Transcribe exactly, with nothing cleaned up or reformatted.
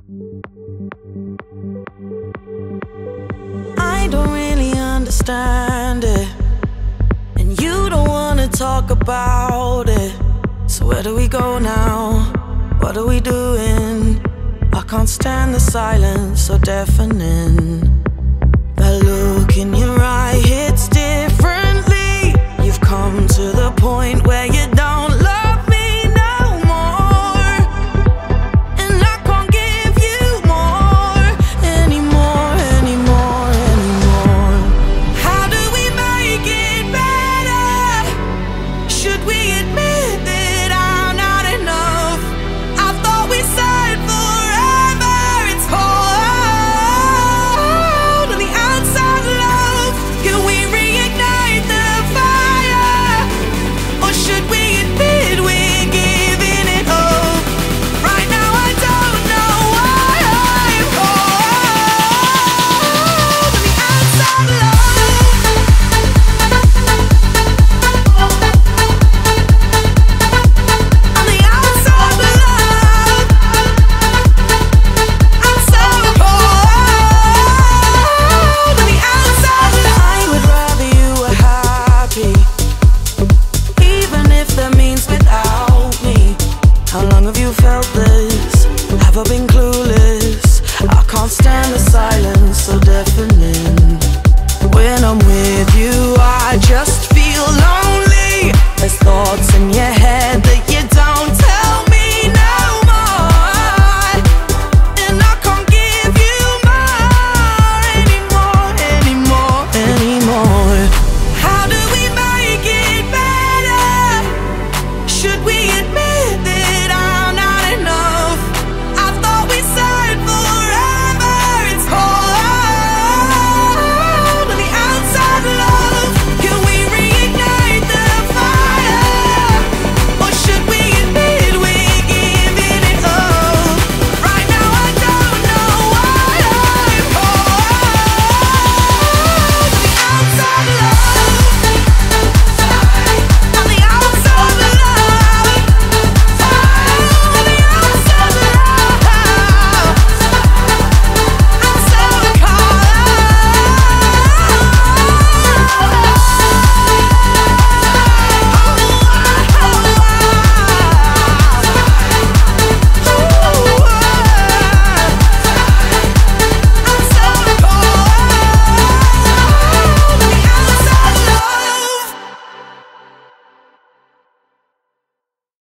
I don't really understand it, and you don't wanna talk about it. So where do we go now? What are we doing? I can't stand the silence so deafening. That look in your eye hits differently. You've come to the point where you don't love me no more, and I can't give you more, anymore, anymore, anymore. How do we make it better? Should we admit that I'm not enough? I thought we said forever. It's cold on the outside, love. Can we reignite the fire? Or should we admit we're giving it up? Right now I don't know why I'm cold on the outside, love. On the outside, love. I'm so cold on the outside, love. I would rather you were happy, even if that means without me. How long have you felt this? Have I been clueless? I can't stand the silence so deafening. When I'm with you, I just feel lonely. There's thoughts in your head